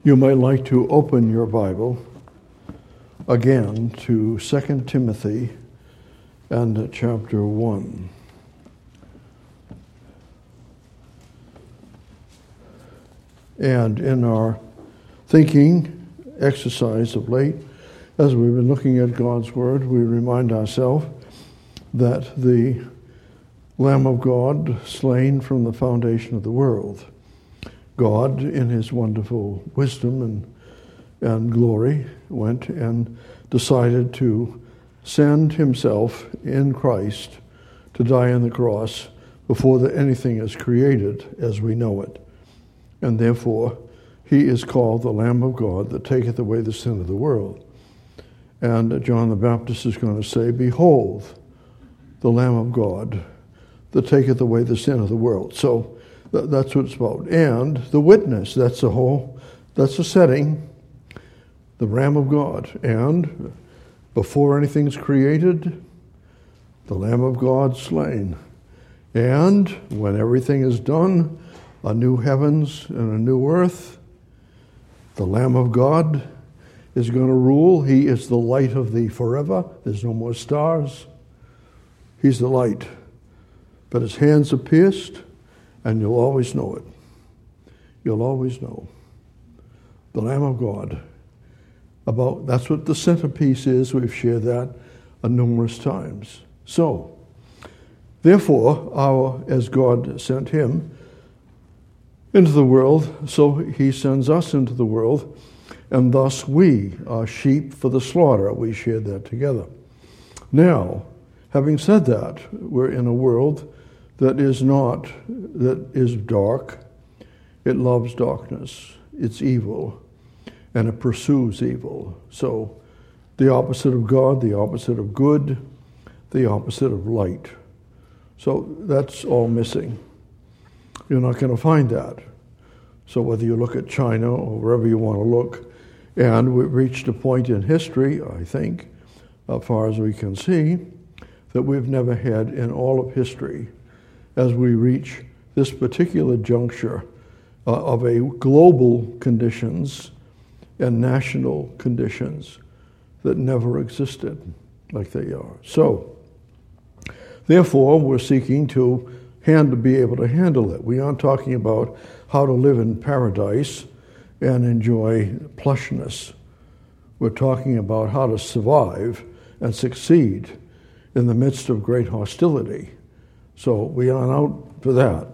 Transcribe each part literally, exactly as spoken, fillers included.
You might like to open your Bible again to Second Timothy and chapter one. And in our thinking exercise of late, as we've been looking at God's Word, we remind ourselves that the Lamb of God slain from the foundation of the world, God, in his wonderful wisdom and, and glory, went and decided to send himself in Christ to die on the cross before the, anything is created as we know it. And therefore, he is called the Lamb of God that taketh away the sin of the world. And John the Baptist is going to say, "Behold, the Lamb of God that taketh away the sin of the world." So th- that's what it's about. And the witness, that's the whole, that's the setting, the Lamb of God. And before anything's created, the Lamb of God slain. And when everything is done, a new heavens and a new earth, the Lamb of God is going to rule. He is the light of the forever. There's no more stars. He's the light. But his hands are pierced, and you'll always know it. You'll always know. The Lamb of God. About that's what the centerpiece is. We've shared that uh, numerous times. So, therefore, our as God sent him into the world, so he sends us into the world, and thus we are sheep for the slaughter. We shared that together. Now, having said that, we're in a world that is not, that is dark. It loves darkness. It's evil, and it pursues evil. So, the opposite of God, the opposite of good, the opposite of light. So, that's all missing. You're not going to find that. So whether you look at China or wherever you want to look, and we've reached a point in history, I think, as far as we can see, that we've never had in all of history as we reach this particular juncture uh, of a global conditions and national conditions that never existed like they are. So, therefore, we're seeking to hand to be able to handle it. We aren't talking about how to live in paradise and enjoy plushness. We're talking about how to survive and succeed in the midst of great hostility. So we aren't out for that.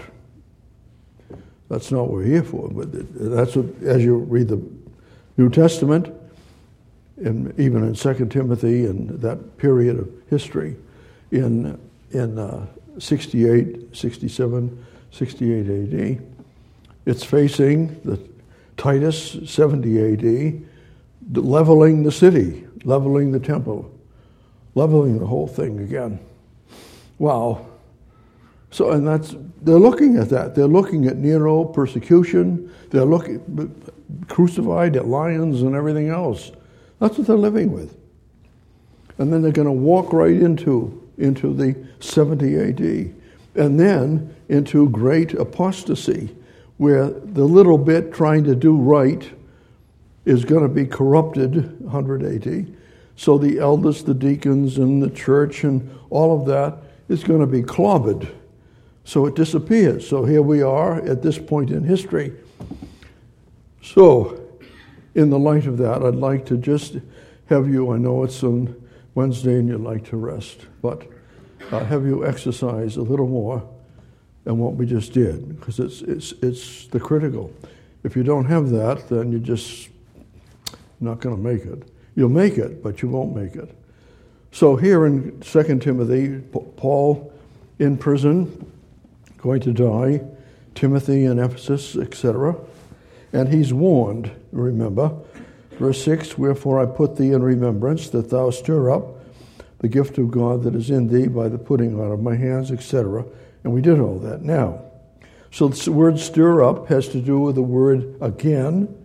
That's not what we're here for. But that's what, as you read the New Testament, and even in Second Timothy and that period of history, in in uh, sixty-eight, sixty-seven, sixty-eight A D. It's facing the Titus, seventy A D, leveling the city, leveling the temple, leveling the whole thing again. Wow. So, and that's, they're looking at that. They're looking at Nero, persecution. They're looking, crucified at lions and everything else. That's what they're living with. And then they're going to walk right into into the seventy A D, and then into great apostasy, where the little bit trying to do right is going to be corrupted, one hundred A D. So the elders, the deacons, and the church, and all of that is going to be clobbered. So it disappears. So here we are at this point in history. So, in the light of that, I'd like to just have you, I know it's on Wednesday and you'd like to rest, but uh, have you exercise a little more than what we just did, because it's it's it's the critical. If you don't have that, then you're just not going to make it. You'll make it, but you won't make it. So here in Second Timothy, Paul in prison, going to die, Timothy in Ephesus, et cetera, and he's warned, remember, verse six, "Wherefore I put thee in remembrance, that thou stir up the gift of God that is in thee by the putting on of my hands," et cetera. And we did all that. Now, so the word stir up has to do with the word again,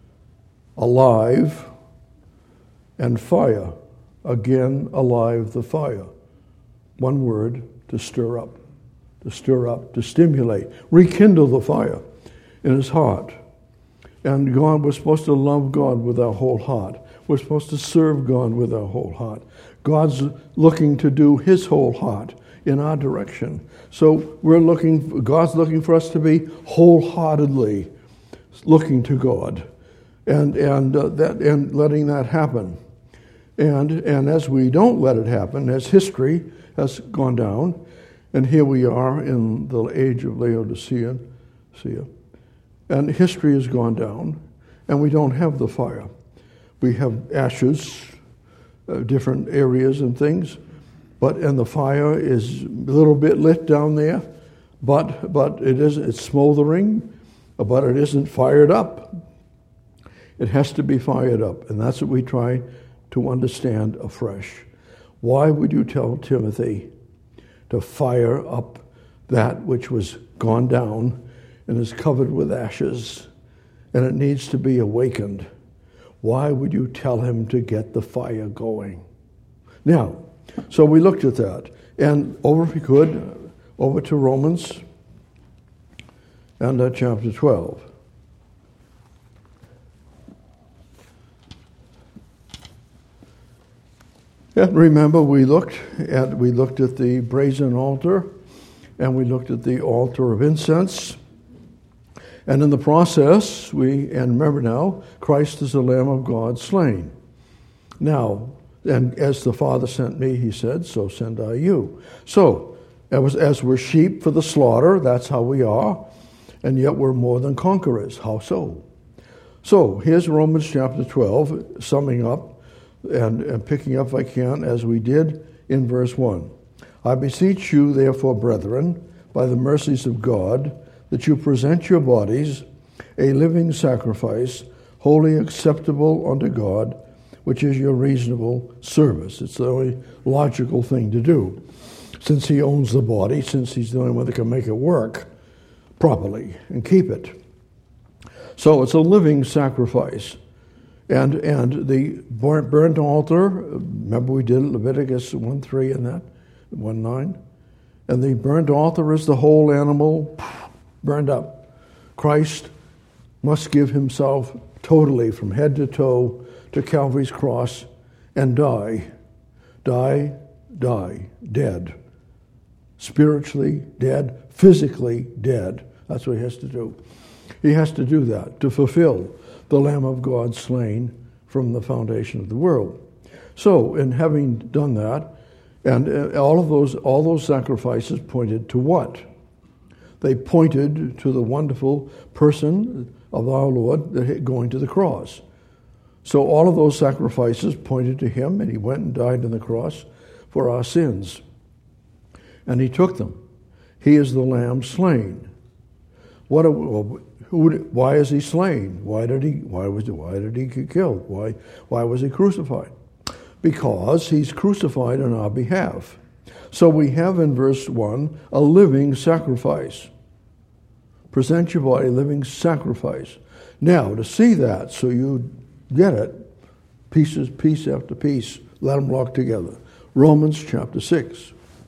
alive, and fire. Again, alive, the fire. One word, to stir up. To stir up, to stimulate, rekindle the fire in his heart. And God, we're supposed to love God with our whole heart. We're supposed to serve God with our whole heart. God's looking to do his whole heart in our direction. So we're looking, God's looking for us to be wholeheartedly looking to God and and uh, that and letting that happen. And and as we don't let it happen, as history has gone down, and here we are in the age of Laodicea, and history has gone down, and we don't have the fire. We have ashes, uh, different areas and things, but and the fire is a little bit lit down there, but but it is it's smoldering, but it isn't fired up. It has to be fired up, and that's what we try to understand afresh. Why would you tell Timothy to fire up that which was gone down and is covered with ashes, and it needs to be awakened? Why would you tell him to get the fire going? Now, so we looked at that, and over, if we could, over to Romans and uh, chapter twelve. And remember, we looked at we looked at the brazen altar, and we looked at the altar of incense, and in the process, we and remember now, Christ is the Lamb of God slain. Now, and as the Father sent me, he said, so send I you. So, as, as we're sheep for the slaughter, that's how we are, and yet we're more than conquerors. How so? So here's Romans chapter twelve, summing up. And, and picking up if I can, as we did in verse one. I beseech you, therefore, brethren, by the mercies of God, that you present your bodies a living sacrifice, wholly acceptable unto God, which is your reasonable service. It's the only logical thing to do. Since he owns the body, since he's the only one that can make it work properly and keep it. So it's a living sacrifice. And and the burnt, burnt altar, remember we did Leviticus one three and that, one nine? And the burnt altar is the whole animal burned up. Christ must give himself totally from head to toe to Calvary's cross and die. Die, die, dead. Spiritually dead, physically dead. That's what he has to do. He has to do that to fulfill the Lamb of God slain from the foundation of the world. So, in having done that, and all of those all those sacrifices pointed to what? They pointed to the wonderful person of our Lord going to the cross. So all of those sacrifices pointed to him, and he went and died on the cross for our sins. And he took them. He is the Lamb slain. What? A, well, Who, why is he slain? Why did he? Why was? Why did he get killed? Why? Why was he crucified? Because he's crucified on our behalf. So we have in verse one a living sacrifice. Present your body, living sacrifice. Now to see that, so you get it, pieces, piece after piece, let them lock together. Romans chapter six.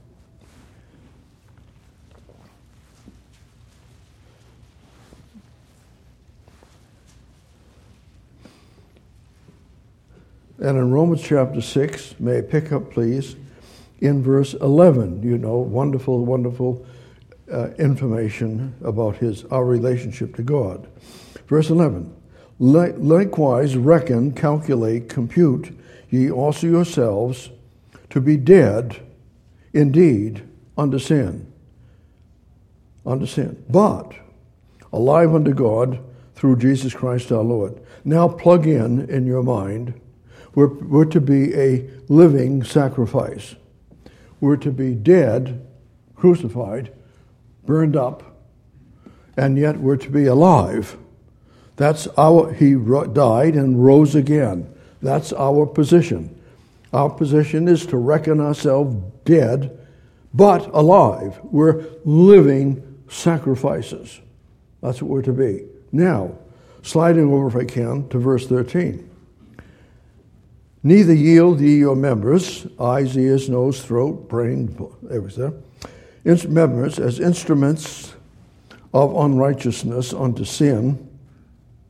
And in Romans chapter six, may I pick up, please, in verse eleven. You know, wonderful, wonderful uh, information about his our relationship to God. Verse eleven, likewise reckon, calculate, compute ye also yourselves to be dead indeed unto sin, unto sin, but alive unto God through Jesus Christ our Lord. Now plug in in your mind, We're, we're to be a living sacrifice. We're to be dead, crucified, burned up, and yet we're to be alive. That's our, he ro- died and rose again. That's our position. Our position is to reckon ourselves dead, but alive. We're living sacrifices. That's what we're to be. Now, sliding over, if I can, to verse thirteen. Neither yield ye your members, eyes, ears, nose, throat, brain, everything, members as instruments of unrighteousness unto sin,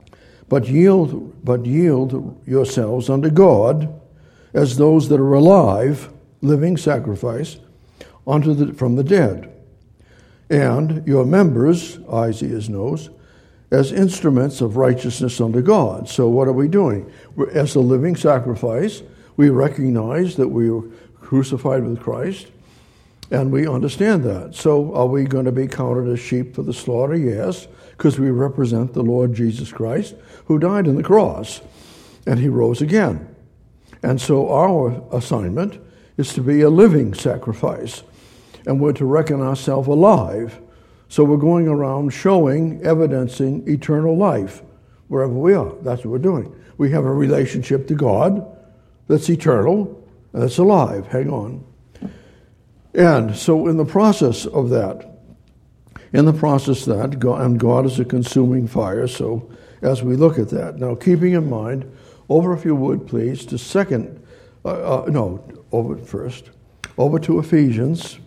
But yield, but yield yourselves unto God as those that are alive, living sacrifice, unto the, from the dead. And your members, eyes, ears, nose, as instruments of righteousness unto God. So what are we doing? We're, as a living sacrifice, we recognize that we were crucified with Christ, and we understand that. So are we going to be counted as sheep for the slaughter? Yes, because we represent the Lord Jesus Christ, who died on the cross, and he rose again. And so our assignment is to be a living sacrifice, and we're to reckon ourselves alive. So we're going around showing, evidencing eternal life wherever we are. That's what we're doing. We have a relationship to God that's eternal and that's alive. Hang on. And so in the process of that, in the process of that, God, and God is a consuming fire, so as we look at that. Now, keeping in mind, over if you would, please, to second, uh, uh, no, over first, over to Ephesians.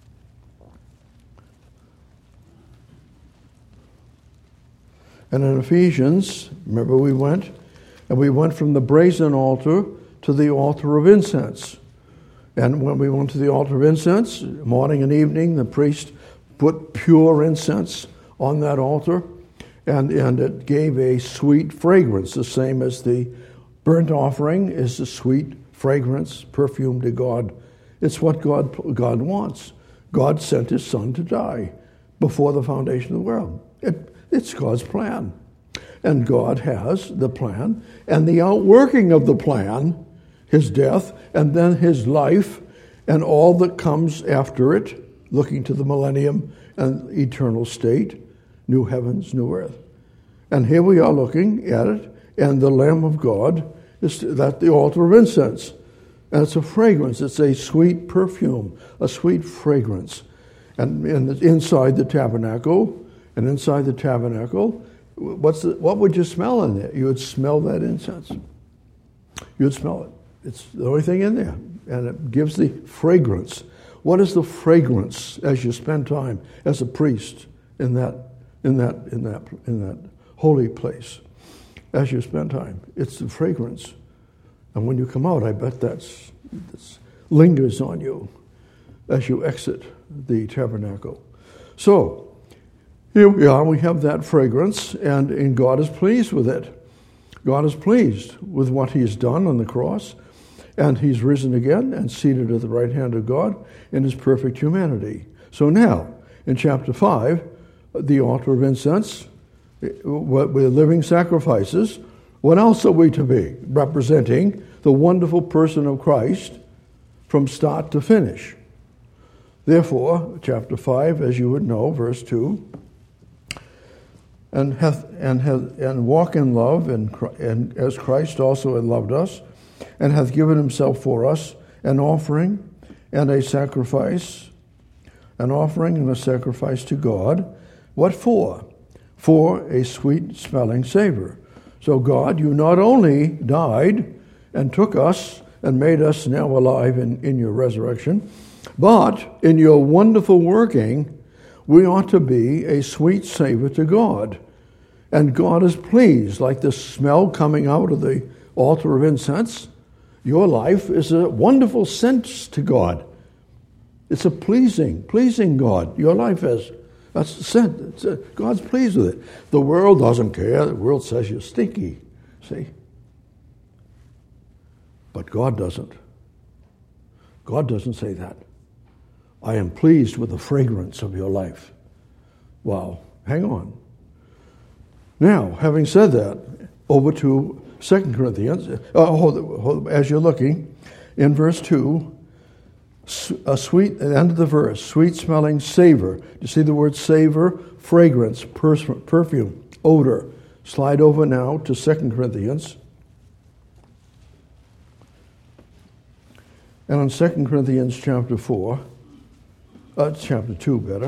And in Ephesians, remember we went, and we went from the brazen altar to the altar of incense. And when we went to the altar of incense, morning and evening, the priest put pure incense on that altar, and, and it gave a sweet fragrance, the same as the burnt offering is a sweet fragrance, perfume to God. It's what God, God wants. God sent his son to die before the foundation of the world. It, It's God's plan. And God has the plan and the outworking of the plan, his death, and then his life, and all that comes after it, looking to the millennium and eternal state, new heavens, new earth. And here we are looking at it, and the Lamb of God is at the altar of incense. And it's a fragrance. It's a sweet perfume, a sweet fragrance. And, and inside the tabernacle, And inside the tabernacle, what's the, what would you smell in there? You would smell that incense. You would smell it. It's the only thing in there. And it gives the fragrance. What is the fragrance as you spend time as a priest in that in that in that in that holy place? As you spend time, it's the fragrance. And when you come out, I bet that's, that's lingers on you as you exit the tabernacle. So here we are, we have that fragrance, and, and God is pleased with it. God is pleased with what he's done on the cross, and he's risen again and seated at the right hand of God in his perfect humanity. So now, in chapter five, the altar of incense, we're living sacrifices. What else are we to be? Representing the wonderful person of Christ from start to finish. Therefore, chapter five, as you would know, verse two, and hath and hath and walk in love, and, and as Christ also had loved us, and hath given himself for us, an offering and a sacrifice, an offering and a sacrifice to God. What for? For a sweet-smelling savor. So God, you not only died and took us and made us now alive in, in your resurrection, but in your wonderful working, we ought to be a sweet savor to God. And God is pleased, like the smell coming out of the altar of incense. Your life is a wonderful scent to God. It's a pleasing, pleasing God. Your life is. That's the scent. It's a, God's pleased with it. The world doesn't care. The world says you're stinky. See? But God doesn't. God doesn't say that. I am pleased with the fragrance of your life. Wow. Hang on. Now, having said that, over to Second Corinthians. Uh, hold, hold, as you're looking, in verse two, a sweet, at the end of the verse, sweet-smelling savor. You see the word savor? Fragrance, perfume, odor. Slide over now to Second Corinthians. And in Second Corinthians chapter four, uh, chapter two better.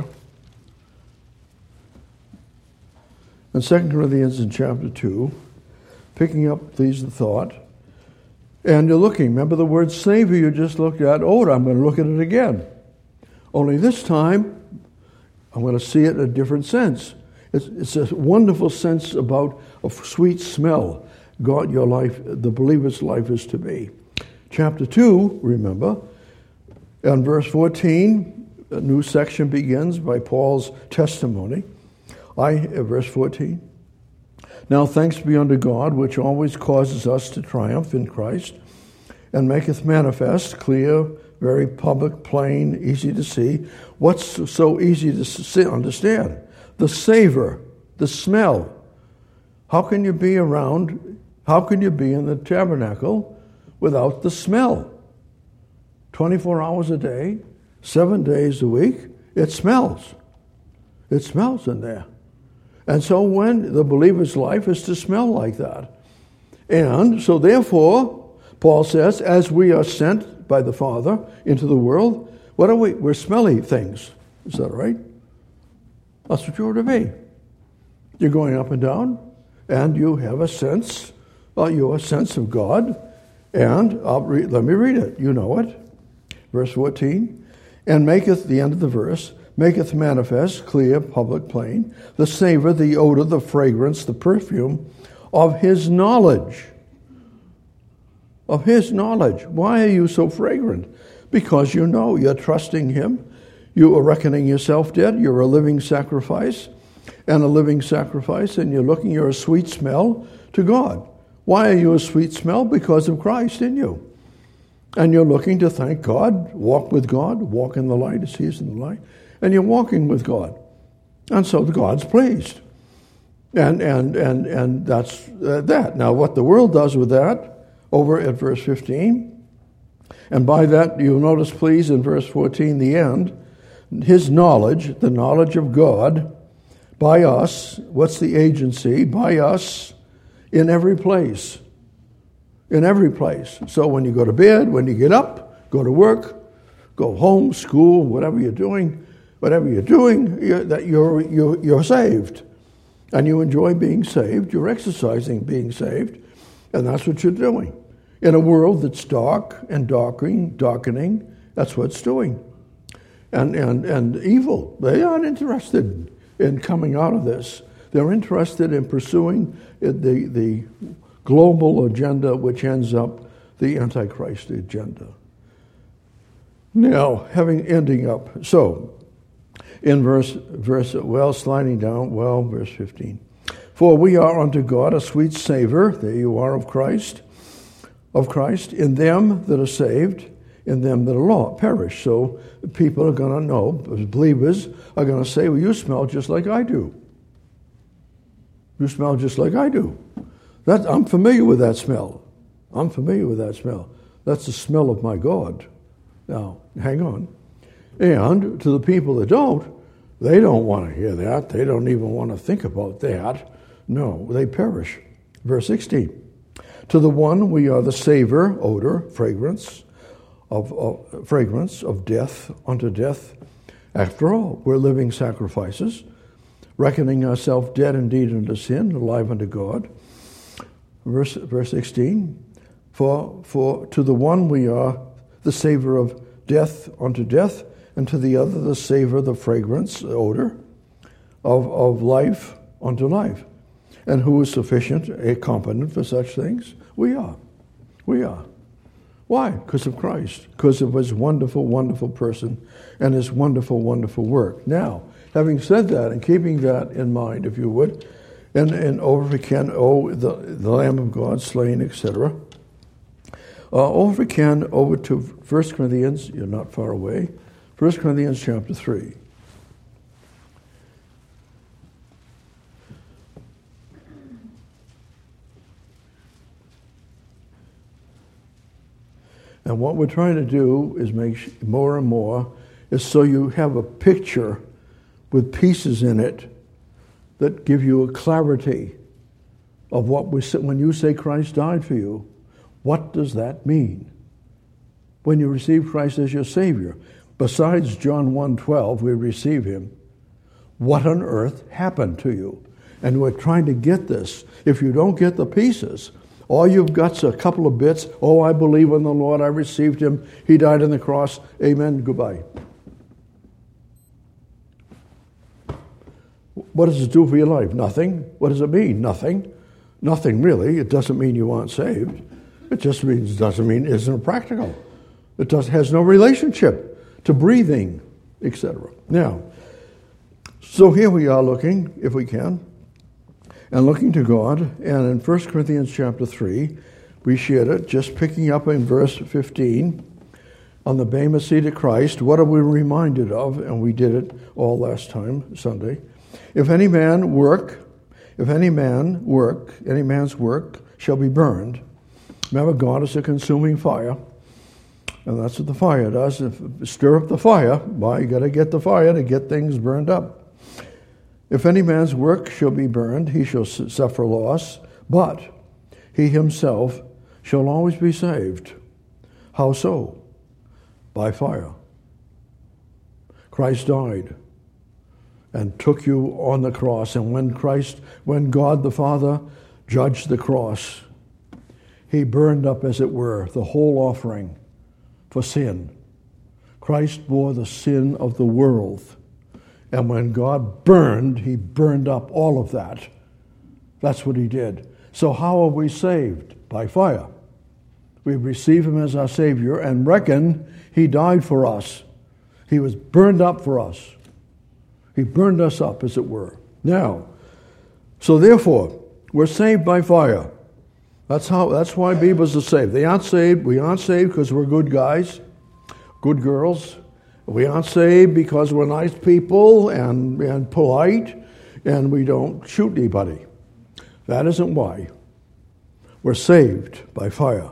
In Second Corinthians in chapter two, picking up these the thought, and you're looking, remember the word savor you just looked at? Odor, I'm going to look at it again. Only this time, I'm going to see it in a different sense. It's, it's a wonderful sense about a sweet smell. God, your life, the believer's life is to be. Chapter two, remember, and verse fourteen, a new section begins by Paul's testimony. I, verse fourteen. Now thanks be unto God, which always causes us to triumph in Christ, and maketh manifest, clear, very public, plain, easy to see. What's so easy to see, understand? The savor, the smell. How can you be around, how can you be in the tabernacle without the smell? twenty-four hours a day, seven days a week, it smells. It smells in there. And so when the believer's life is to smell like that. And so therefore, Paul says, as we are sent by the Father into the world, what are we? We're smelly things. Is that right? That's what you are to be. You're going up and down, and you have a sense, well, you have a sense of God. And I'll re- let me read it. You know it. Verse fourteen. And maketh, the end of the verse, maketh manifest, clear, public, plain, the savor, the odor, the fragrance, the perfume of his knowledge. Of his knowledge. Why are you so fragrant? Because you know you're trusting him. You are reckoning yourself dead. You're a living sacrifice. And a living sacrifice, and you're looking, you're a sweet smell to God. Why are you a sweet smell? Because of Christ in you. And you're looking to thank God, walk with God, walk in the light as he is in the light. And you're walking with God. And so God's pleased. And and and and that's uh, that. Now what the world does with that, over at verse fifteen, and by that you'll notice, please, in verse fourteen, the end, his knowledge, the knowledge of God, by us, what's the agency? By us, in every place. In every place. So when you go to bed, when you get up, go to work, go home, school, whatever you're doing, whatever you're doing, you're, that you're, you're, you're saved. And you enjoy being saved. You're exercising being saved. And that's what you're doing. In a world that's dark and darkening, darkening, that's what it's doing. And, and, and evil, they aren't interested in coming out of this. They're interested in pursuing the, the global agenda, which ends up the Antichrist agenda. Now, having ending up, so in verse verse well, sliding down, well, verse fifteen. For we are unto God a sweet savor, there you are, of Christ, of Christ, in them that are saved, in them that are lost, perish. So people are going to know, believers are going to say, well, you smell just like I do. You smell just like I do. That, I'm familiar with that smell. I'm familiar with that smell. That's the smell of my God. Now, hang on. And to the people that don't, they don't want to hear that. They don't even want to think about that. No, they perish. Verse sixteen. To the one we are the savor, odor, fragrance, of, of fragrance of death unto death. After all, we're living sacrifices, reckoning ourselves dead indeed unto sin, alive unto God. Verse, verse sixteen, for, for to the one we are the savor of death unto death, and to the other the savor, the fragrance, the odor of, of life unto life. And who is sufficient, a competent for such things? We are. We are. Why? Because of Christ. Because of his wonderful, wonderful person and his wonderful, wonderful work. Now, having said that and keeping that in mind, if you would, and, and over again, oh, the, the Lamb of God slain, et cetera. Uh, over again, over to First Corinthians, you're not far away. First Corinthians chapter three. And what we're trying to do is make more and more is so you have a picture with pieces in it that give you a clarity of what we say. When you say Christ died for you, what does that mean? When you receive Christ as your Savior, besides John one twelve, we receive him, what on earth happened to you? And we're trying to get this. If you don't get the pieces, all you've got's a couple of bits. Oh, I believe in the Lord. I received him. He died on the cross. Amen. Goodbye. What does it do for your life? Nothing. What does it mean? Nothing. Nothing really. It doesn't mean you aren't saved. It just means doesn't mean it isn't practical. It does has no relationship to breathing, et cetera. Now, so here we are looking, if we can, and looking to God. And in First Corinthians chapter three, we shared it, just picking up in verse fifteen, on the Bema seat of Christ. What are we reminded of? And we did it all last time, Sunday. If any man work, if any man work, any man's work shall be burned. Remember, God is a consuming fire. And that's what the fire does. If, stir up the fire. Well, you got to get the fire to get things burned up. If any man's work shall be burned, he shall suffer loss, but he himself shall always be saved. How so? By fire. Christ died and took you on the cross. And when Christ, when God the Father judged the cross, he burned up, as it were, the whole offering for sin. Christ bore the sin of the world. And when God burned, he burned up all of that. That's what he did. So how are we saved? By fire. We receive him as our Savior and reckon he died for us. He was burned up for us. He burned us up, as it were. Now, so therefore, we're saved by fire. That's how. That's why Believers are saved. They aren't saved. We aren't saved because we're good guys, good girls. We aren't saved because we're nice people and, and polite and we don't shoot anybody. That isn't why. We're saved by fire.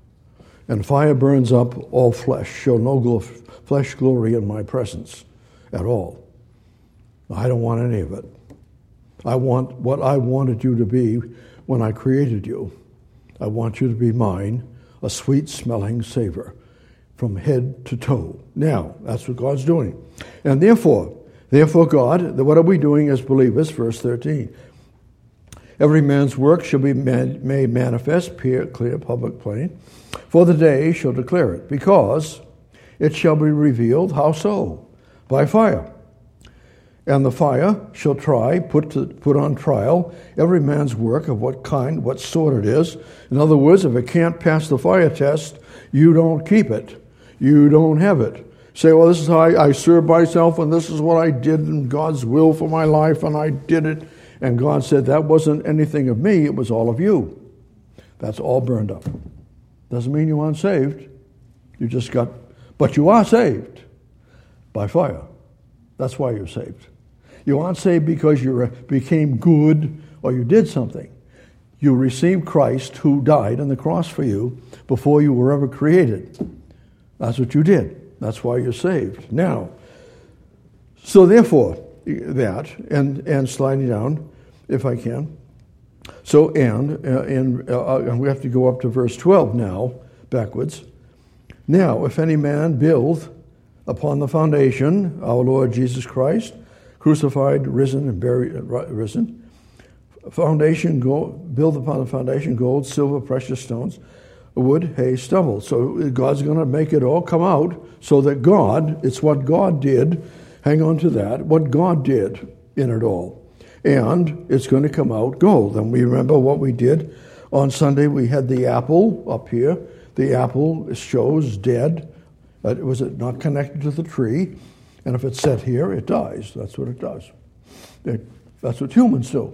And fire burns up all flesh. Show no gl- flesh glory in my presence at all. I don't want any of it. I want what I wanted you to be when I created you. I want you to be mine, a sweet-smelling savor from head to toe. Now, that's what God's doing. And therefore, therefore God, what are we doing as believers? Verse thirteen. Every man's work shall be made manifest, clear, public, plain, for the day shall declare it, because it shall be revealed. How so? By fire. And the fire shall try, put to, put on trial, every man's work of what kind, what sort it is. In other words, if it can't pass the fire test, you don't keep it. You don't have it. Say, well, this is how I, I serve myself, and this is what I did in God's will for my life, and I did it. And God said, that wasn't anything of me, it was all of you. That's all burned up. Doesn't mean you aren't saved. You just got, but you are saved by fire. That's why you're saved. You aren't saved because you became good or you did something. You received Christ who died on the cross for you before you were ever created. That's what you did. That's why you're saved. Now, so therefore, that, and, and sliding down, if I can. So, and, uh, and, uh, and we have to go up to verse twelve now, backwards. Now, if any man build upon the foundation, our Lord Jesus Christ, crucified, risen, and buried, risen, foundation, gold, build upon the foundation, gold, silver, precious stones, wood, hay, stubble. So God's going to make it all come out so that God, it's what God did, hang on to that, what God did in it all. And it's going to come out gold. And we remember what we did on Sunday. We had the apple up here. The apple shows dead. Uh, was it not connected to the tree? And if it's set here, it dies. That's what it does. It, that's what humans do.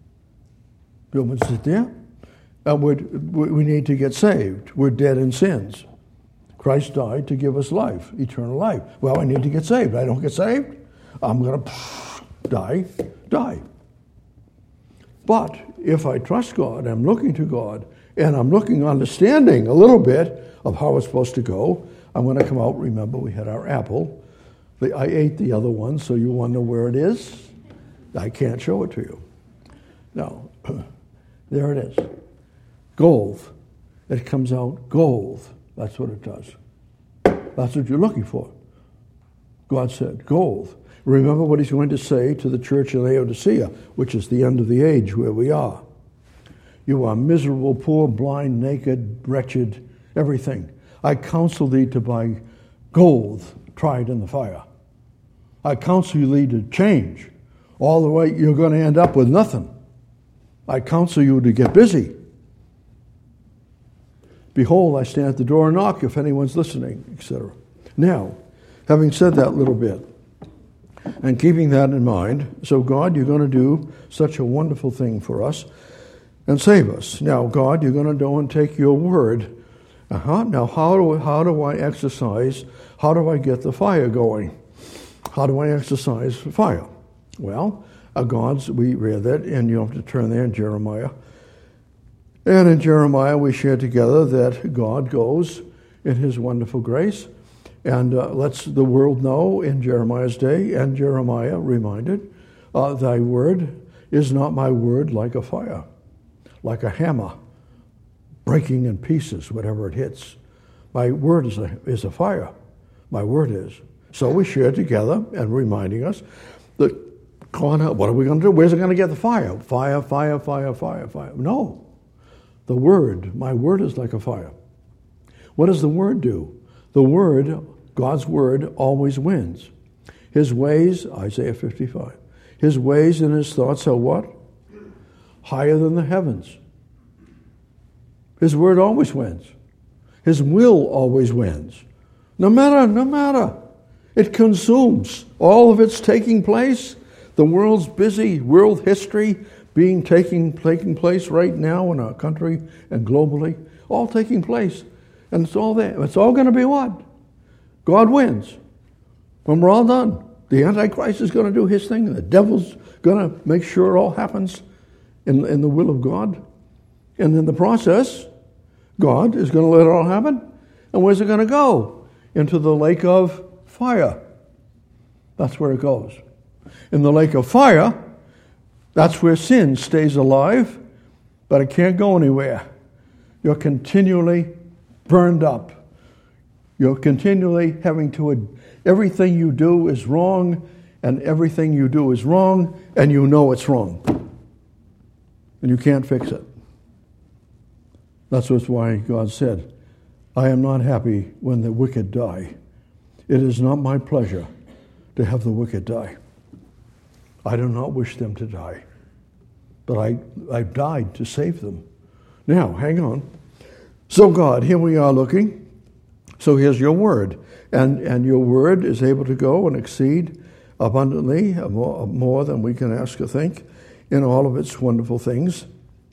Humans sit there, and we're, we need to get saved. We're dead in sins. Christ died to give us life, eternal life. Well, I need to get saved. I don't get saved, I'm going to die, die. But if I trust God, I'm looking to God, and I'm looking, understanding a little bit of how it's supposed to go, I'm going to come out. Remember, we had our apple. I ate the other one, so you wonder where it is? I can't show it to you. No, there it is. Gold. It comes out gold. That's what it does. That's what you're looking for. God said, gold. Remember what he's going to say to the church in Laodicea, which is the end of the age where we are. You are miserable, poor, blind, naked, wretched, everything. I counsel thee to buy gold tried in the fire. I counsel thee to change all the way, you're going to end up with nothing. I counsel you to get busy. Behold, I stand at the door and knock if anyone's listening, et cetera. Now, having said that little bit, and keeping that in mind, so God, you're going to do such a wonderful thing for us and save us. Now, God, you're going to go and take your word. Uh-huh. Now, how do, how do I exercise, how do I get the fire going? How do I exercise fire? Well, uh, God's, we read that, and you have to turn there in Jeremiah. And in Jeremiah, we share together that God goes in his wonderful grace and uh, lets the world know in Jeremiah's day, and Jeremiah reminded, uh, thy word is not my word like a fire, like a hammer, breaking in pieces whatever it hits. My word is a, is a fire. My word is. So we share together and reminding us that, God, what are we going to do? Where's it going to get the fire? Fire, fire, fire, fire, fire. No. The word, my word is like a fire. What does the word do? The word, God's word, always wins. His ways, Isaiah fifty-five, his ways and his thoughts are what? Higher than the heavens. His word always wins. His will always wins. No matter, no matter. It consumes. All of it's taking place. The world's busy, world history being taking, taking place right now in our country and globally. All taking place. And it's all there. It's all going to be what? God wins. When we're all done, the Antichrist is going to do his thing, and the devil's going to make sure it all happens in, in the will of God. And in the process, God is going to let it all happen. And where's it going to go? Into the lake of fire. That's where it goes. In the lake of fire, that's where sin stays alive, but it can't go anywhere. You're continually burned up. You're continually having to, everything you do is wrong, and everything you do is wrong, and you know it's wrong. And you can't fix it. That's why God said, I am not happy when the wicked die. It is not my pleasure to have the wicked die. I do not wish them to die. But I, I died to save them. Now, hang on. So God, here we are looking. So here's your word. And, and your word is able to go and exceed abundantly, more, more than we can ask or think, in all of its wonderful things.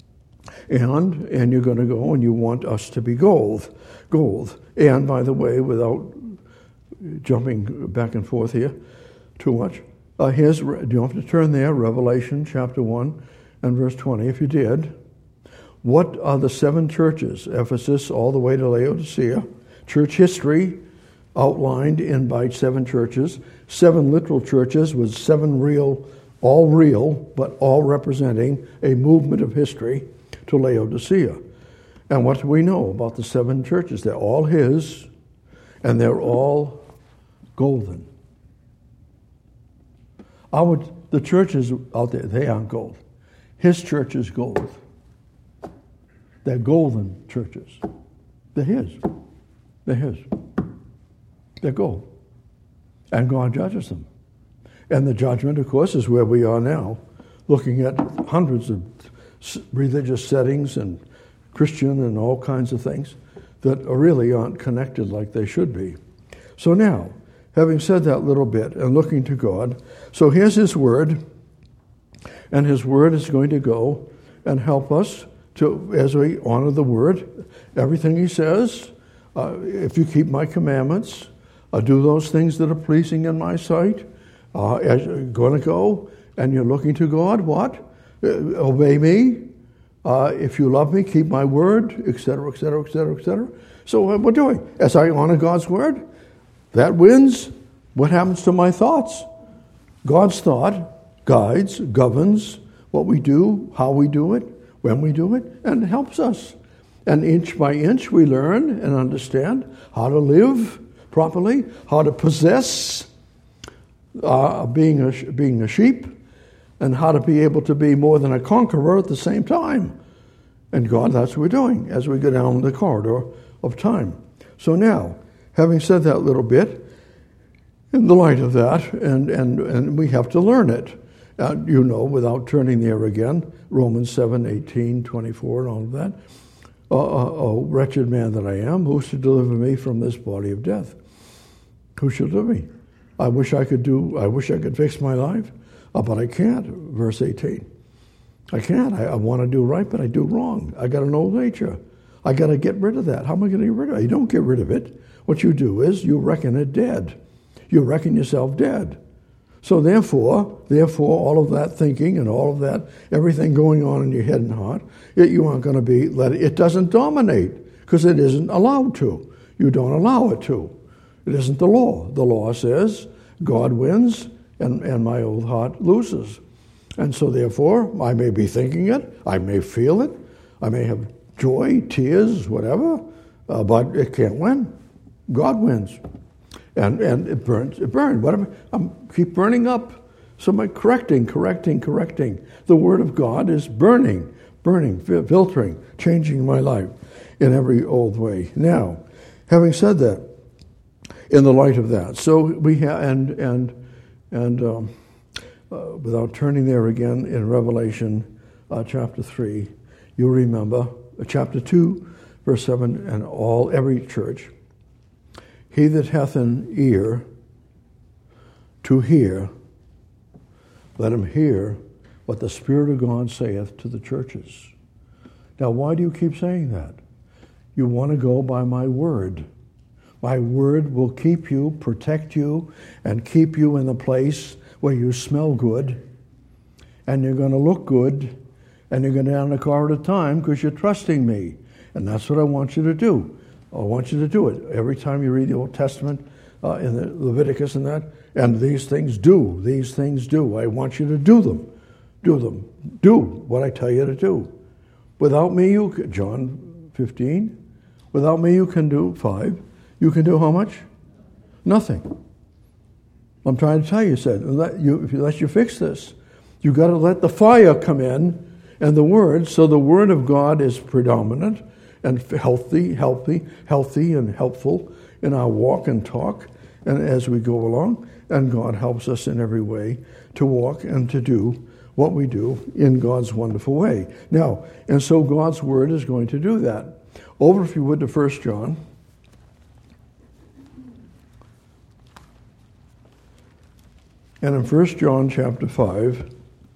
And and you're going to go and you want us to be gold. Gold. And by the way, without jumping back and forth here too much, uh, here's, do you have to turn there, Revelation chapter one and verse twenty, if you did. What are the seven churches? Ephesus all the way to Laodicea. Church history outlined in by seven churches. Seven literal churches with seven real, all real, but all representing a movement of history to Laodicea. And what do we know about the seven churches? They're all his, and they're all golden. Our, the churches out there, they aren't gold. His church is gold. They're golden churches. They're his. They're his. They're gold. And God judges them. And the judgment, of course, is where we are now, looking at hundreds of religious settings and Christian and all kinds of things that really aren't connected like they should be. So now, having said that little bit and looking to God, so here's his word, and his word is going to go and help us to, as we honor the word, everything he says, uh, if you keep my commandments, uh, do those things that are pleasing in my sight, uh, as you're going to go and you're looking to God, what? Uh, obey me. Uh, if you love me, keep my word, et cetera, et cetera, et cetera, et cetera. So what we're doing, as I honor God's word, that wins. What happens to my thoughts? God's thought guides, governs what we do, how we do it, when we do it, and helps us. And inch by inch we learn and understand how to live properly, how to possess uh, being a, being a sheep, and how to be able to be more than a conqueror at the same time. And God, that's what we're doing as we go down the corridor of time. So now, having said that little bit, in the light of that, and, and, and we have to learn it. Uh, you know, without turning there again, Romans seven, eighteen, twenty-four, and all of that. Uh, uh, oh, wretched man that I am, who shall deliver me from this body of death? Who shall deliver me? I wish I could do, I wish I could fix my life, uh, but I can't. Verse eighteen. I can't. I, I want to do right, but I do wrong. I got an old nature. I got to get rid of that. How am I going to get rid of it? You don't get rid of it. What you do is you reckon it dead. You reckon yourself dead. So therefore, therefore, all of that thinking and all of that, everything going on in your head and heart, it, you aren't going to be let it, it doesn't dominate because it isn't allowed to. You don't allow it to. It isn't the law. The law says God wins and, and my old heart loses. And so therefore, I may be thinking it, I may feel it, I may have joy, tears, whatever, uh, but it can't win. God wins. And and it burns, it burned. What am I, I'm keep burning up. So I'm correcting, correcting, correcting. The Word of God is burning, burning, filtering, changing my life in every old way. Now, having said that, in the light of that, so we have, and and and um, uh, without turning there again in Revelation uh, chapter three, you'll remember uh, chapter two, verse seven, and all every church. He that hath an ear to hear, let him hear what the Spirit of God saith to the churches. Now, why do you keep saying that? You want to go by my word. My word will keep you, protect you, and keep you in the place where you smell good, and you're going to look good, and you're going to have a car at a time because you're trusting me. And that's what I want you to do. I want you to do it. Every time you read the Old Testament, uh, in the Leviticus and that, and these things do, these things do. I want you to do them. Do them. Do what I tell you to do. Without me, you can, John fifteen, without me you can do, five, you can do how much? Nothing. I'm trying to tell you, said, unless you, unless you fix this, you got to let the fire come in and the Word, so the Word of God is predominant, and healthy, healthy, healthy and helpful in our walk and talk and as we go along. And God helps us in every way to walk and to do what we do in God's wonderful way. Now, and so God's Word is going to do that. Over, if you would, to First John. And in First John chapter five,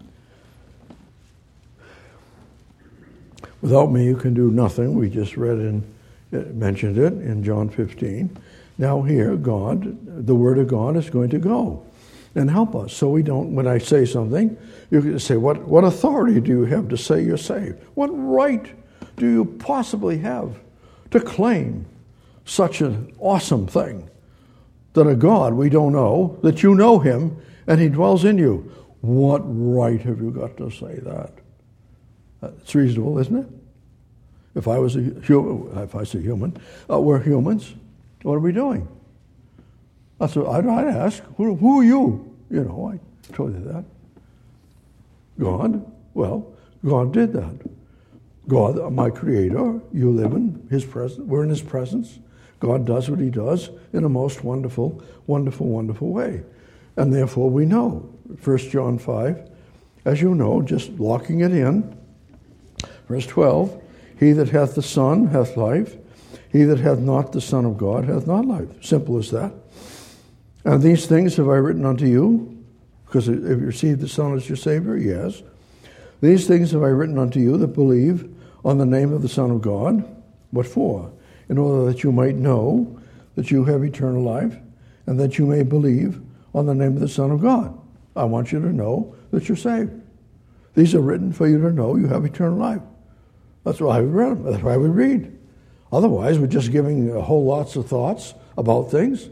without me, you can do nothing. We just read and mentioned it in John fifteen. Now here, God, the Word of God is going to go and help us. So we don't, when I say something, you can say, what, what authority do you have to say you're saved? What right do you possibly have to claim such an awesome thing? That a God we don't know, that you know Him, and He dwells in you. What right have you got to say that? It's reasonable, isn't it? If I was a human, if I say human, uh, we're humans. What are we doing? That's what I'd, I'd ask. Who, who are you? You know, I told you that. God. Well, God did that. God, my Creator. You live in His presence. We're in His presence. God does what He does in a most wonderful, wonderful, wonderful way, and therefore we know. First John five, as you know, just locking it in. Verse twelve, he that hath the Son hath life. He that hath not the Son of God hath not life. Simple as that. And these things have I written unto you, because have you received the Son as your Savior? Yes. These things have I written unto you that believe on the name of the Son of God. What for? In order that you might know that you have eternal life, and that you may believe on the name of the Son of God. I want you to know that you're saved. These are written for you to know you have eternal life. That's why I read them. That's why we read. Otherwise, we're just giving a whole lots of thoughts about things.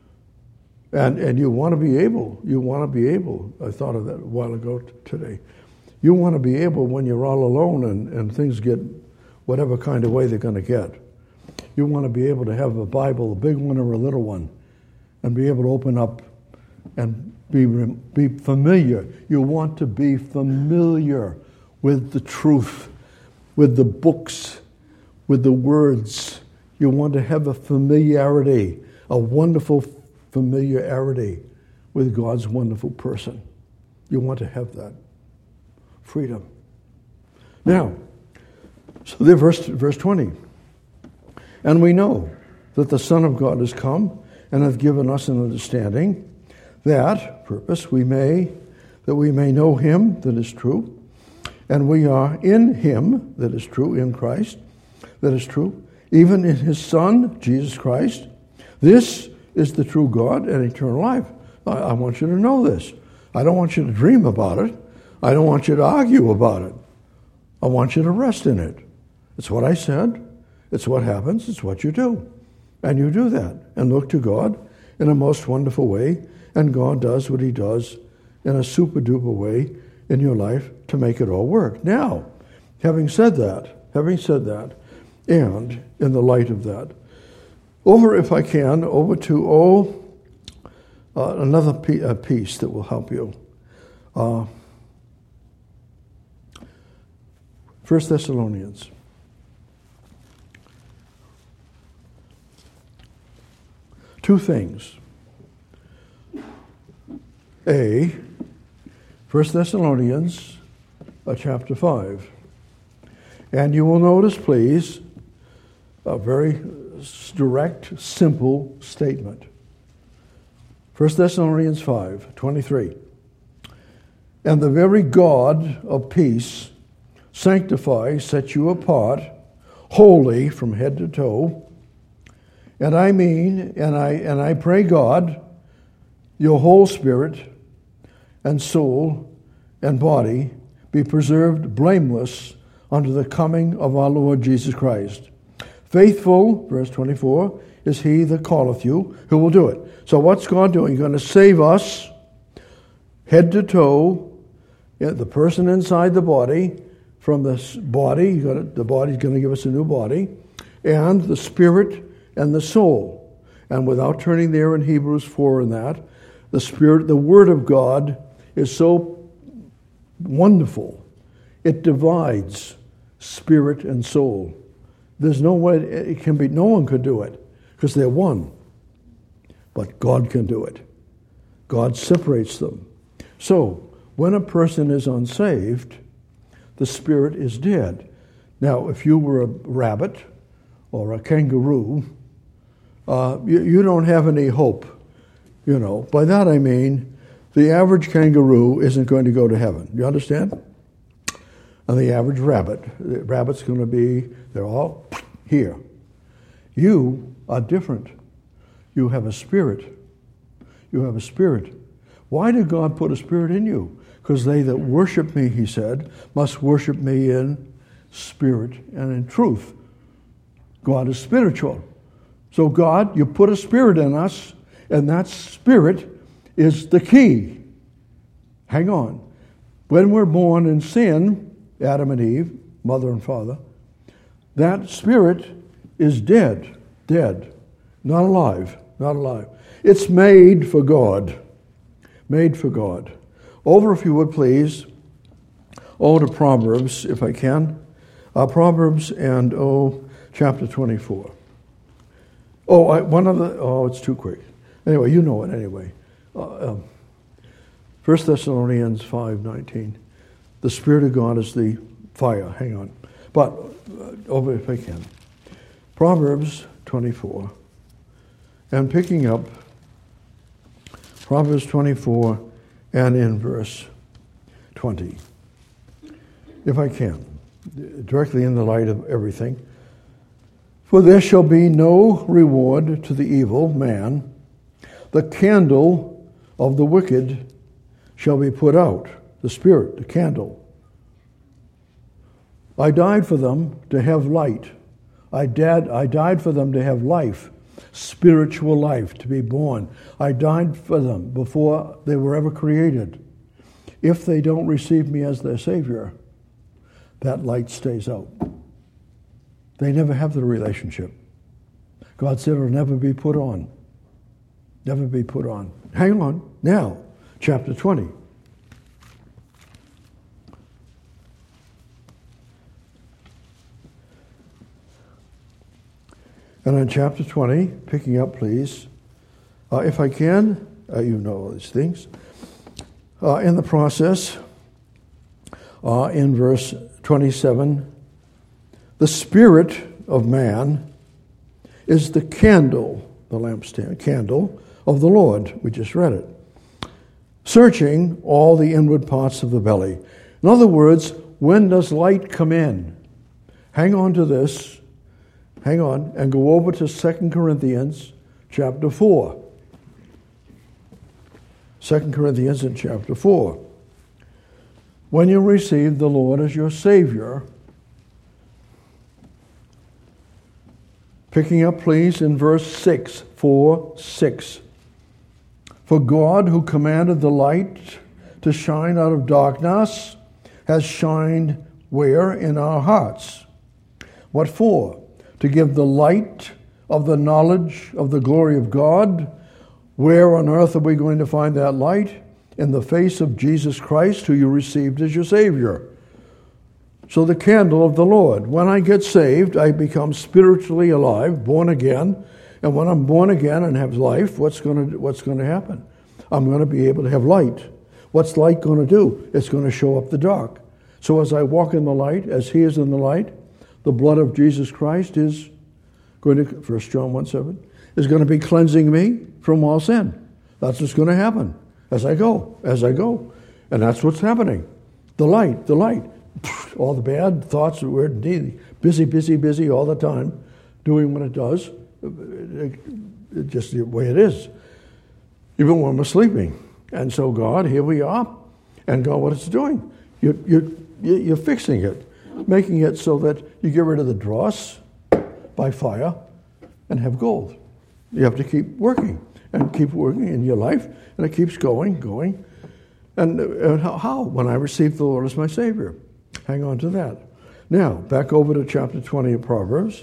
And and you want to be able, you want to be able, I thought of that a while ago t- today. You want to be able, when you're all alone and, and things get whatever kind of way they're going to get, you want to be able to have a Bible, a big one or a little one, and be able to open up and be be familiar. You want to be familiar with the truth, with the books, with the words. You want to have a familiarity, a wonderful familiarity with God's wonderful person. You want to have that freedom. Now, so there, verse, verse twenty. And we know that the Son of God has come and hath given us an understanding, that, purpose, we may, that we may know him that is true, and we are in him that is true, in Christ that is true, even in his Son, Jesus Christ. This is the true God and eternal life. I, I want you to know this. I don't want you to dream about it. I don't want you to argue about it. I want you to rest in it. It's what I said. It's what happens. It's what you do. And you do that and look to God in a most wonderful way, and God does what he does in a super-duper way in your life to make it all work. Now, having said that, having said that, and in the light of that, over, if I can, over to, oh, uh, another p- uh, piece that will help you. Uh, First Thessalonians. Two things. A, First Thessalonians, uh, chapter five. And you will notice, please, a very direct, simple statement. First Thessalonians five, twenty-three. And the very God of peace sanctify, set you apart, wholly from head to toe. And I mean, and I and I pray God, your whole spirit and soul and body be preserved blameless unto the coming of our Lord Jesus Christ. Faithful, verse twenty-four, is he that calleth you, who will do it. So what's God doing? He's going to save us head to toe, the person inside the body, from this body. The body's going to give us a new body, and the spirit and the soul. And without turning there in Hebrews four and that, the Spirit, the Word of God is so wonderful. It divides spirit and soul. There's no way it can be, no one could do it because they're one. But God can do it. God separates them. So, when a person is unsaved, the spirit is dead. Now, if you were a rabbit or a kangaroo, uh, you, you don't have any hope. You know, by that I mean the average kangaroo isn't going to go to heaven. You understand? And the average rabbit, the rabbit's going to be, they're all here. You are different. You have a spirit. You have a spirit. Why did God put a spirit in you? Because they that worship me, he said, must worship me in spirit and in truth. God is spiritual. So God, you put a spirit in us, and that spirit is the key. Hang on. When we're born in sin, Adam and Eve, mother and father, that spirit is dead, dead, not alive, not alive. It's made for God, made for God. Over, if you would please, oh, to Proverbs, if I can. Uh, Proverbs and, oh, chapter twenty-four. Oh, I, one of the, oh, it's too quick. Anyway, you know it anyway. Uh, um, First Thessalonians five nineteen. The Spirit of God is the fire. Hang on. But, uh, over if I can. Proverbs twenty-four. And picking up Proverbs twenty-four and in verse twenty. If I can. Directly in the light of everything. For there shall be no reward to the evil man. The candle of the wicked shall be put out. The spirit, the candle. I died for them to have light. I died, I died for them to have life, spiritual life, to be born. I died for them before they were ever created. If they don't receive me as their Savior, that light stays out. They never have the relationship. God said it'll never be put on. Never be put on. Hang on. Now, chapter twenty. And in chapter twenty, picking up, please, uh, if I can, uh, you know all these things. Uh, in the process, uh, in verse twenty-seven, the spirit of man is the candle, the lampstand, candle of the Lord. We just read it. Searching all the inward parts of the belly. In other words, when does light come in? Hang on to this, hang on, and go over to Second Corinthians chapter four. Second Corinthians in chapter four. When you receive the Lord as your Savior, picking up please in verse six, four, six. For God, who commanded the light to shine out of darkness, has shined where? In our hearts. What for? To give the light of the knowledge of the glory of God. Where on earth are we going to find that light? In the face of Jesus Christ, who you received as your Savior. So the candle of the Lord. When I get saved, I become spiritually alive, born again. And when I'm born again and have life, what's going to what's going to happen? I'm going to be able to have light. What's light going to do? It's going to show up the dark. So as I walk in the light, as He is in the light, the blood of Jesus Christ is going to, First John one seven, is going to be cleansing me from all sin. That's what's going to happen as I go, as I go. And that's what's happening. The light, the light. All the bad thoughts, we're indeed busy, busy, busy all the time, doing what it does. It, it, just the way it is. Even when we're sleeping. And so God, here we are. And God, what it's doing? You're, you're, you're fixing it. Making it so that you get rid of the dross by fire and have gold. You have to keep working and keep working in your life. And it keeps going, going. And, and how, how? When I received the Lord as my Savior. Hang on to that. Now, back over to chapter twenty of Proverbs.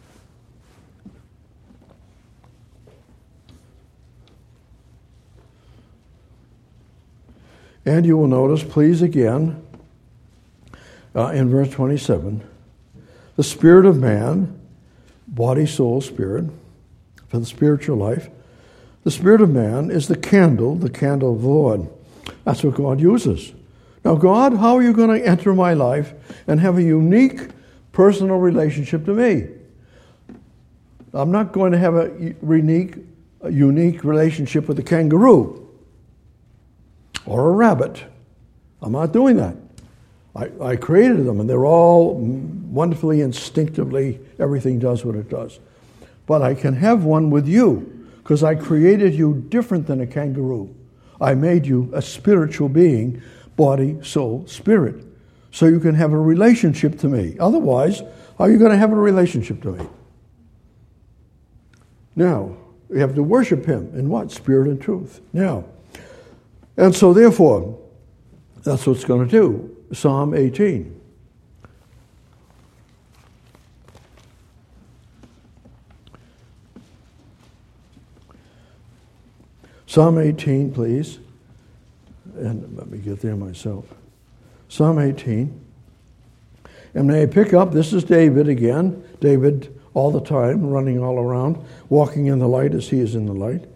And you will notice, please, again, uh, in verse twenty-seven, the spirit of man, body, soul, spirit, for the spiritual life, the spirit of man is the candle, the candle of the Lord. That's what God uses. Now, God, how are you going to enter my life and have a unique personal relationship to me? I'm not going to have a unique, a unique relationship with a kangaroo or a rabbit. I'm not doing that. I, I created them, and they're all wonderfully, instinctively, everything does what it does. But I can have one with you because I created you different than a kangaroo. I made you a spiritual being, body, soul, spirit, so you can have a relationship to me. Otherwise, how are you going to have a relationship to me? Now, you have to worship Him in what? Spirit and truth. Now, and so therefore, that's what it's going to do. Psalm eighteen. Psalm eighteen, please. And let me get there myself. Psalm eighteen. And may I pick up, this is David again. David all the time, running all around, walking in the light as he is in the light.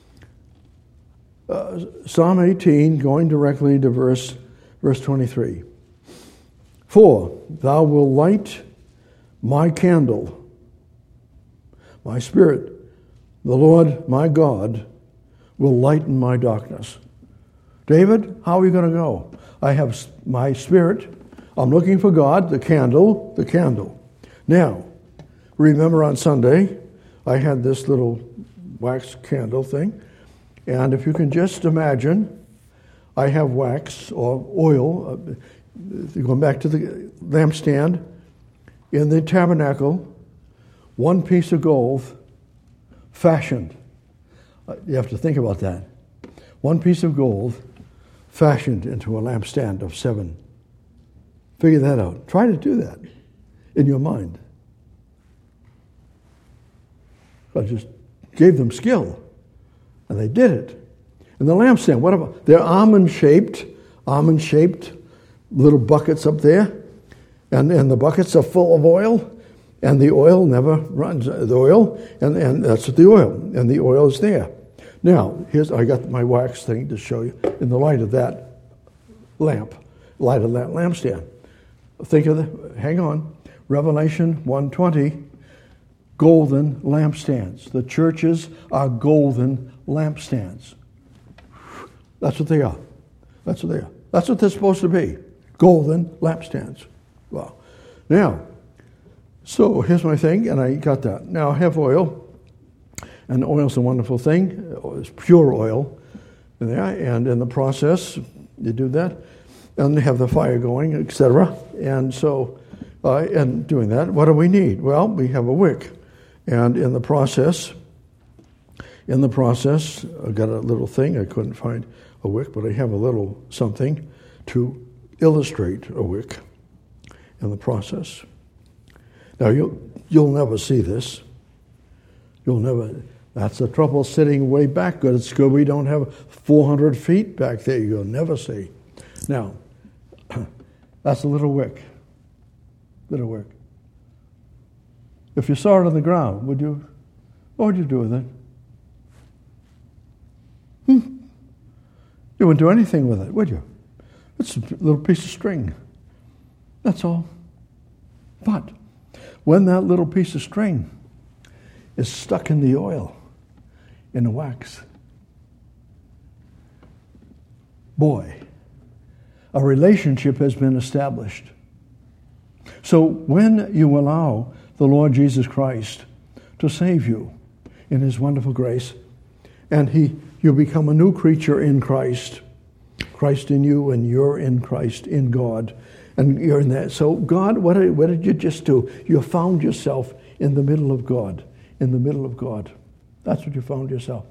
Uh, Psalm eighteen, going directly to verse, verse twenty-three. For thou wilt light my candle, my spirit, the Lord my God will lighten my darkness. David, how are we going to go? I have my spirit. I'm looking for God, the candle, the candle. Now, remember on Sunday, I had this little wax candle thing. And if you can just imagine, I have wax or oil, uh, going back to the lampstand, in the tabernacle, one piece of gold fashioned. Uh, you have to think about that. One piece of gold fashioned into a lampstand of seven. Figure that out. Try to do that in your mind. I just gave them skill, and they did it. And the lampstand, what about? They're almond-shaped, almond-shaped little buckets up there, and, and the buckets are full of oil, and the oil never runs. The oil, and, and that's the oil, and the oil is there. Now, here's I got my wax thing to show you in the light of that lamp, lighted that lampstand. Think of the, hang on, Revelation one twenty, golden lampstands. The churches are golden lampstands. That's what they are. That's what they are. That's what they're supposed to be. Golden lampstands. Well, now, so here's my thing, and I got that. Now I have oil, and oil's a wonderful thing. It's pure oil in there, and in the process, you do that, and they have the fire going, et cetera. And so, uh, and doing that, what do we need? Well, we have a wick, and in the process, in the process, I got a little thing. I couldn't find a wick, but I have a little something to illustrate a wick in the process. Now, you'll, you'll never see this. You'll never, that's the trouble sitting way back. Good, it's good we don't have four hundred feet back there. You'll never see. Now, that's a little wick. Little wick. If you saw it on the ground, would you, what would you do with it? Hmm. You wouldn't do anything with it, would you? It's a little piece of string. That's all. But when that little piece of string is stuck in the oil, in the wax, boy, a relationship has been established. So when you allow the Lord Jesus Christ to save you in his wonderful grace, and he you become a new creature in Christ, Christ in you and you're in Christ, in God, and you're in that. So God, what did, what did you just do? You found yourself in the middle of God, in the middle of God. That's what you found yourself.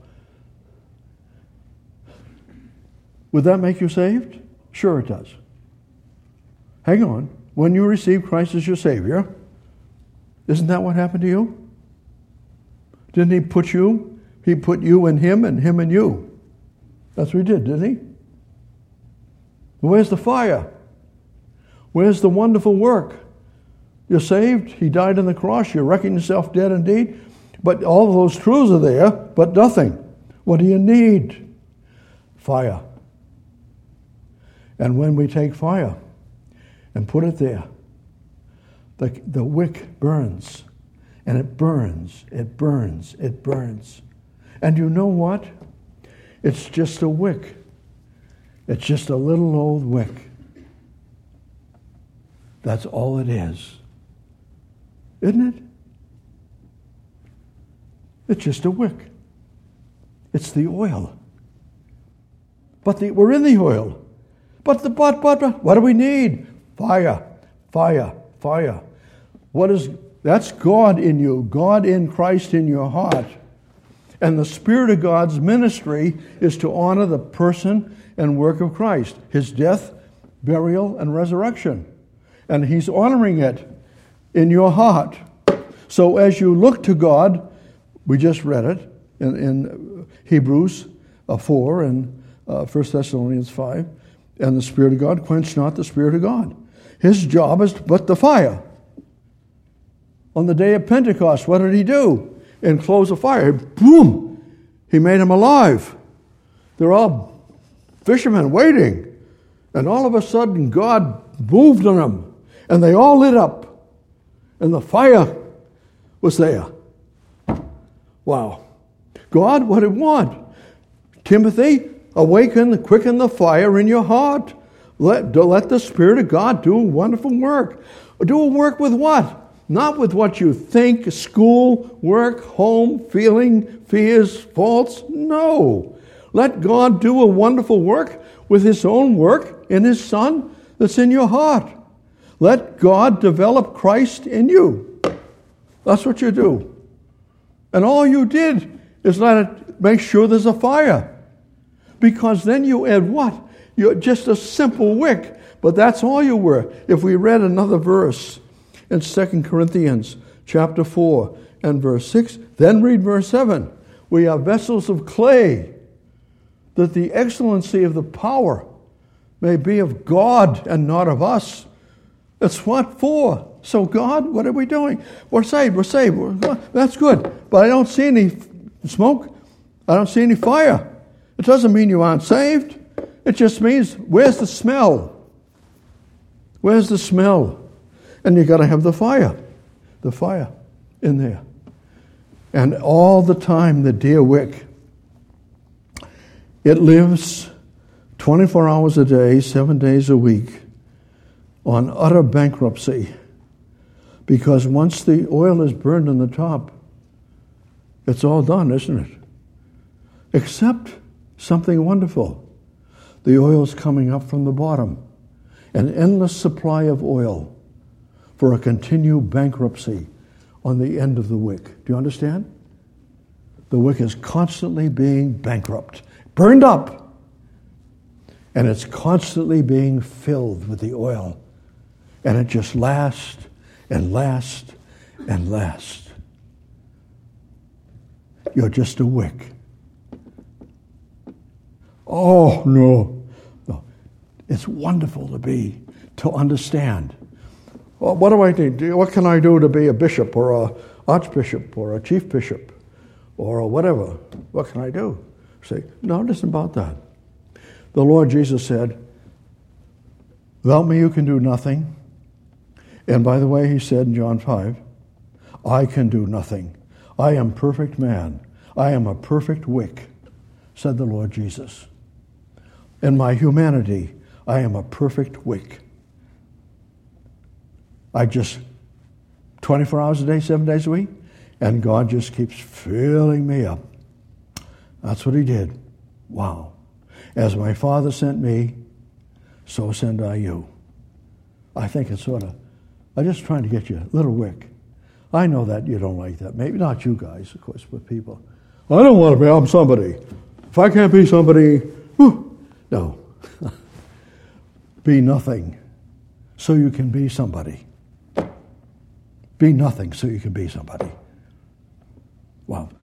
Would that make you saved? Sure it does. Hang on. When you receive Christ as your Savior, isn't that what happened to you? Didn't he put you? He put you in him and him in you. That's what he did, didn't he? Where's the fire? Where's the wonderful work? You're saved. He died on the cross. You reckon yourself dead indeed. But all of those truths are there, but nothing. What do you need? Fire. And when we take fire and put it there, the, the wick burns. And it burns, it burns, it burns. And you know what? It's just a wick. It's just a little old wick. That's all it is. Isn't it? It's just a wick. It's the oil. But the, we're in the oil. But the but, but, but, what do we need? Fire, fire, fire. What is, that's God in you, God in Christ in your heart. And the Spirit of God's ministry is to honor the person and work of Christ, his death, burial, and resurrection. And he's honoring it in your heart. So as you look to God, we just read it in, in Hebrews four and uh, First Thessalonians five, and the Spirit of God, quench not the Spirit of God. His job is to put the fire. On the day of Pentecost, what did he do? Enclose a fire. Boom! He made them alive. They're all fishermen waiting. And all of a sudden, God moved on them. And they all lit up. And the fire was there. Wow. God, what did he want? Timothy, awaken, quicken the fire in your heart. Let, let the Spirit of God do a wonderful work. Do a work with what? Not with what you think, school, work, home, feeling, fears, faults. No. Let God do a wonderful work with his own work in his Son that's in your heart. Let God develop Christ in you. That's what you do. And all you did is let it make sure there's a fire. Because then you add what? You're just a simple wick. But that's all you were. If we read another verse in Second Corinthians chapter four and verse six, then read verse seven. We are vessels of clay, that the excellency of the power may be of God and not of us. It's what for? So God, what are we doing? We're saved, we're saved. We're, that's good. But I don't see any smoke. I don't see any fire. It doesn't mean you aren't saved. It just means, where's the smell? Where's the smell? And you got to have the fire, the fire in there. And all the time, the dear wick, it lives twenty-four hours a day, seven days a week, on utter bankruptcy. Because once the oil is burned on the top, it's all done, isn't it? Except something wonderful. The oil's coming up from the bottom. An endless supply of oil for a continued bankruptcy on the end of the wick. Do you understand? The wick is constantly being bankrupt, burned up, and it's constantly being filled with the oil. And it just lasts and lasts and lasts. You're just a wick. Oh, no. No. It's wonderful to be, to understand. Well, what do I do? What can I do to be a bishop or a archbishop or a chief bishop or a whatever? What can I do? Say, no, it isn't about that. The Lord Jesus said, without me you can do nothing. And by the way, he said in John five, I can do nothing. I am perfect man. I am a perfect wick, said the Lord Jesus. In my humanity, I am a perfect wick. I just, twenty-four hours a day, seven days a week, and God just keeps filling me up. That's what he did. Wow. As my Father sent me, so send I you. I think it's sort of, I'm just trying to get you a little wick. I know that you don't like that. Maybe not you guys, of course, but people. I don't want to be, I'm somebody. If I can't be somebody, whew, no. Be nothing so you can be somebody. Be nothing so you can be somebody. Wow.